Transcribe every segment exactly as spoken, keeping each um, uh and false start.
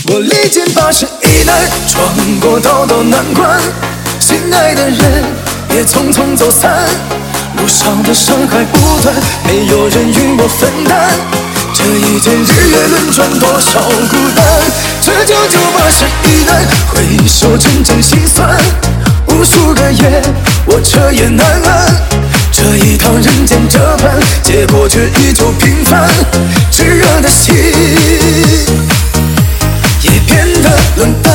我历经八十一难，闯过道道难关，心爱的人也匆匆走散。路上的伤害不断，没有人与我分担。这一天日月轮转，多少孤单。这九九八十一难，回首真正心酸。无数个夜，我彻夜难安。这一趟人间这般，结果却依旧平凡。炙热的心也变得冷淡。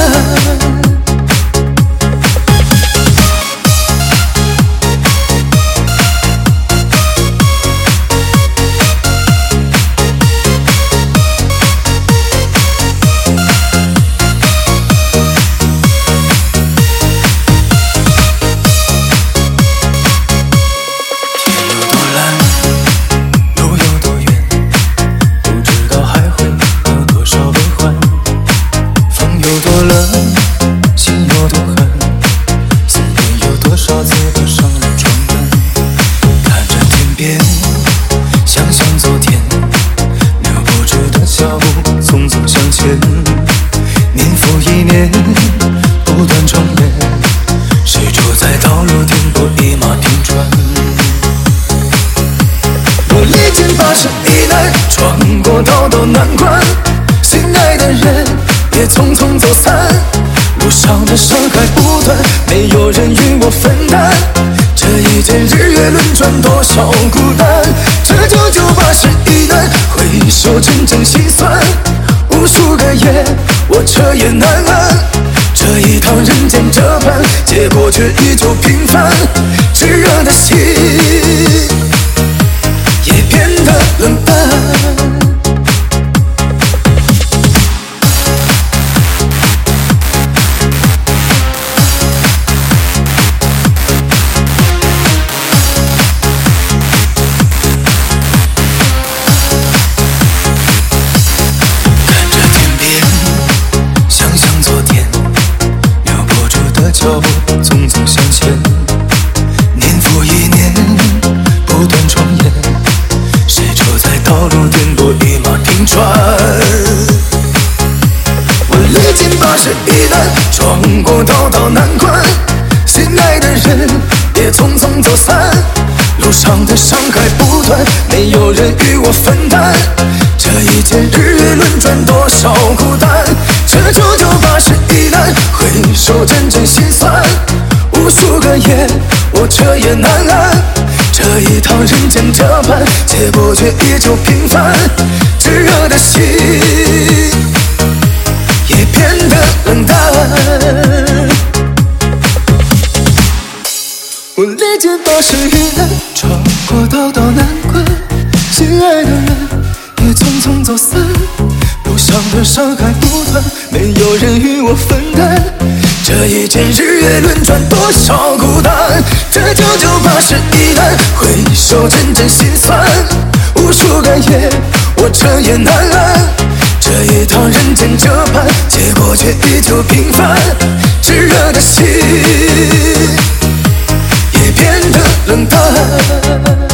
年复一年，不断重演，谁主宰道路颠簸，一马平川。我历经八十一难，闯过道道难关，心爱的人也匆匆走散。路上的伤害不断，没有人与我分担。这一天日月轮转，多少孤单。这九九八十一难，回首真正心酸。无数个夜，我彻夜难安。这一趟人间这般，结果却依旧平凡。炙热的心也变得冷淡。脚步匆匆向前，年复一年，不断重演，谁主宰道路颠簸，一马平川。我历经八十一难，闯过道道难关，心爱的人也匆匆走散。路上的伤害不断，没有人与我分担。这一天日月轮转，多少孤单。这九九八十一难，回首真正心酸。无数个夜，我彻夜难安。这一趟人间这般，结果却依旧平凡。炙热的心也变得冷淡。我历经八十一难，闯过道道难关，心爱的人也匆匆走散。路上的伤害不断，没有人与我分担。这一天日月轮转，多少孤单。这九九八十一难，回首真正心酸。无数个夜，我彻夜难安。这一趟人间这般，结果却依旧平凡。炙热的心也变得冷淡。